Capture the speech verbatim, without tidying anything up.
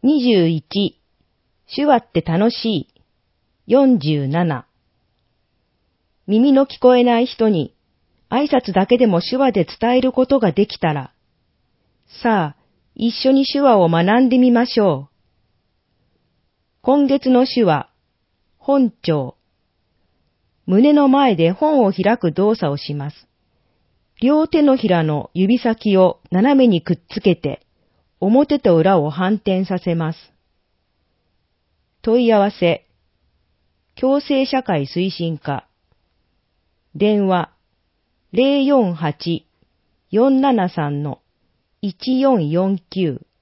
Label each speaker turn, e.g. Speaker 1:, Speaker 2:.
Speaker 1: にじゅういち、手話って楽しい。よんじゅうなな、耳の聞こえない人に挨拶だけでも手話で伝えることができたら、さあ、一緒に手話を学んでみましょう。今月の手話、本庁。胸の前で本を開く動作をします。両手のひらの指先を斜めにくっつけて、表と裏を反転させます。問い合わせ。共生社会推進課。電話 ゼロよんはち よんななさん いちよんよんきゅう